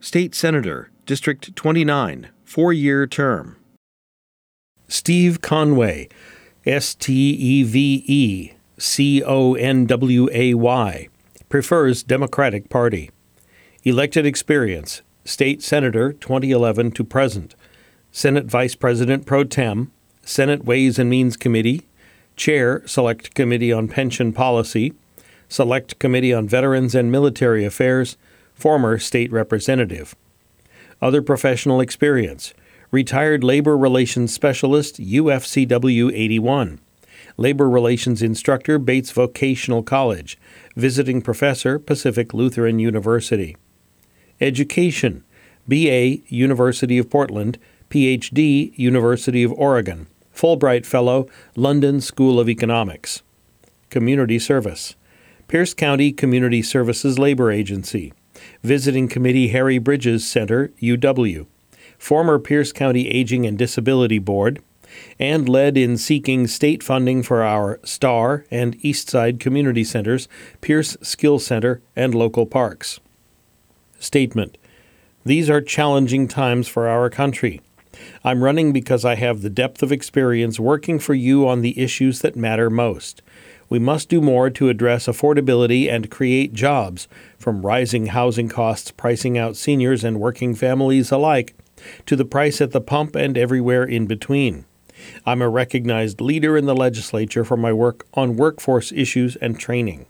State Senator, District 29, 4-year term. Steve Conway, Steveconway, prefers Democratic Party. Elected experience, State Senator 2011 to present, Senate Vice President Pro Tem, Senate Ways and Means Committee, Chair, Select Committee on Pension Policy, Select Committee on Veterans and Military Affairs, former state representative. Other professional experience, retired labor relations specialist, UFCW 81, labor relations instructor, Bates Vocational College, visiting professor, Pacific Lutheran University. Education, BA, University of Portland, PhD, University of Oregon, Fulbright Fellow, London School of Economics. Community service, Pierce County Community Services Labor Agency, Visiting Committee Harry Bridges Center, UW, former Pierce County Aging and Disability Board, and led in seeking state funding for our STAR and Eastside Community Centers, Pierce Skill Center, and local parks. Statement: these are challenging times for our country. I'm running because I have the depth of experience working for you on the issues that matter most. We must do more to address affordability and create jobs, from rising housing costs pricing out seniors and working families alike, to the price at the pump and everywhere in between. I'm a recognized leader in the legislature for my work on workforce issues and training.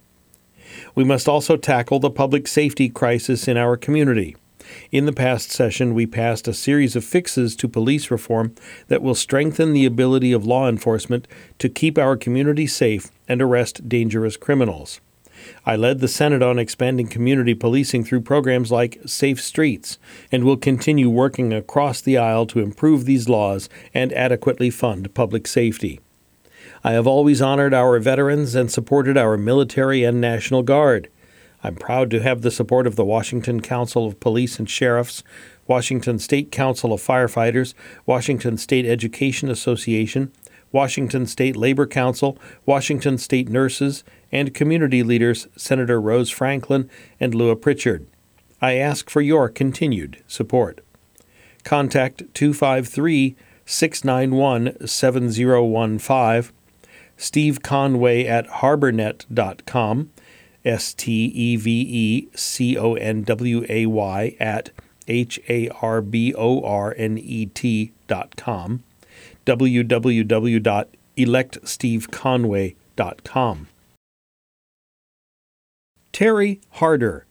We must also tackle the public safety crisis in our community. In the past session, we passed a series of fixes to police reform that will strengthen the ability of law enforcement to keep our community safe and arrest dangerous criminals. I led the Senate on expanding community policing through programs like Safe Streets, and will continue working across the aisle to improve these laws and adequately fund public safety. I have always honored our veterans and supported our military and National Guard. I'm proud to have the support of the Washington Council of Police and Sheriffs, Washington State Council of Firefighters, Washington State Education Association, Washington State Labor Council, Washington State Nurses, and community leaders Senator Rose Franklin and Lua Pritchard. I ask for your continued support. Contact 253-691-7015, Steve Conway at harbornet.com, STEVECONWAY at HARBORNET.com, www.electsteveconway.com. Terry Harder,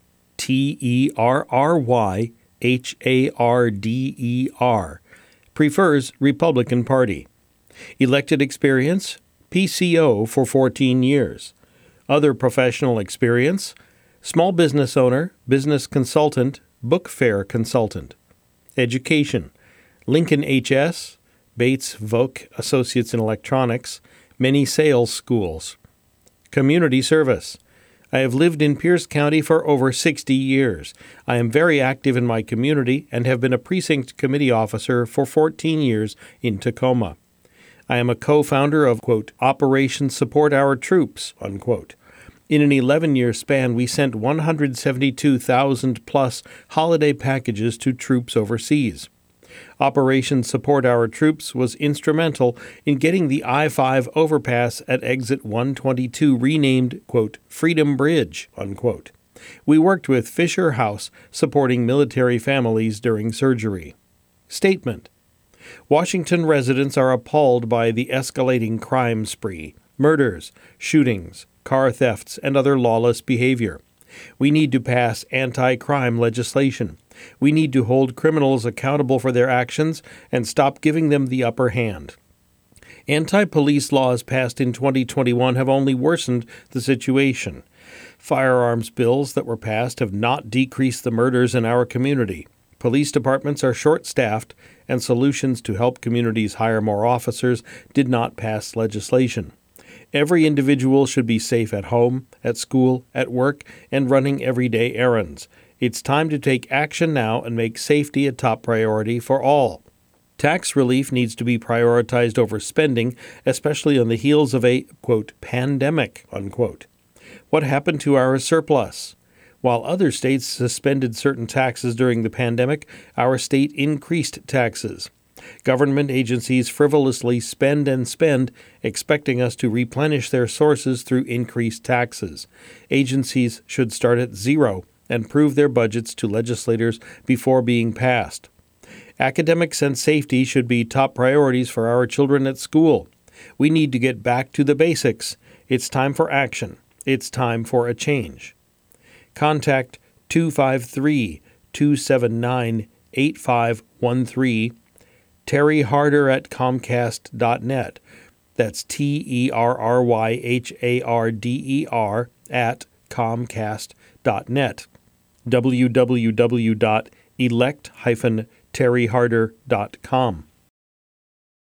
TERRYHARDER, prefers Republican Party. Elected experience, PCO for 14 years. Other professional experience, small business owner, business consultant, book fair consultant. Education, Lincoln HS, Bates Voc Associates in Electronics, many sales schools. Community service, I have lived in Pierce County for over 60 years. I am very active in my community and have been a precinct committee officer for 14 years in Tacoma. I am a co-founder of, quote, Operation Support Our Troops, unquote. In an 11-year span, we sent 172,000-plus holiday packages to troops overseas. Operation Support Our Troops was instrumental in getting the I-5 overpass at Exit 122 renamed, quote, Freedom Bridge, unquote. We worked with Fisher House supporting military families during surgery. Statement: Washington residents are appalled by the escalating crime spree, murders, shootings, car thefts, and other lawless behavior. We need to pass anti-crime legislation. We need to hold criminals accountable for their actions and stop giving them the upper hand. Anti-police laws passed in 2021 have only worsened the situation. Firearms bills that were passed have not decreased the murders in our community. Police departments are short-staffed, and solutions to help communities hire more officers did not pass legislation. Every individual should be safe at home, at school, at work, and running everyday errands. It's time to take action now and make safety a top priority for all. Tax relief needs to be prioritized over spending, especially on the heels of a, quote, pandemic, unquote. What happened to our surplus? While other states suspended certain taxes during the pandemic, our state increased taxes. Government agencies frivolously spend and spend, expecting us to replenish their sources through increased taxes. Agencies should start at zero and prove their budgets to legislators before being passed. Academics and safety should be top priorities for our children at school. We need to get back to the basics. It's time for action. It's time for a change. Contact 253-279-8513, Terry Harder at Comcast.net. That's TERRYHARDER at Comcast.net. www.elect-terryharder.com.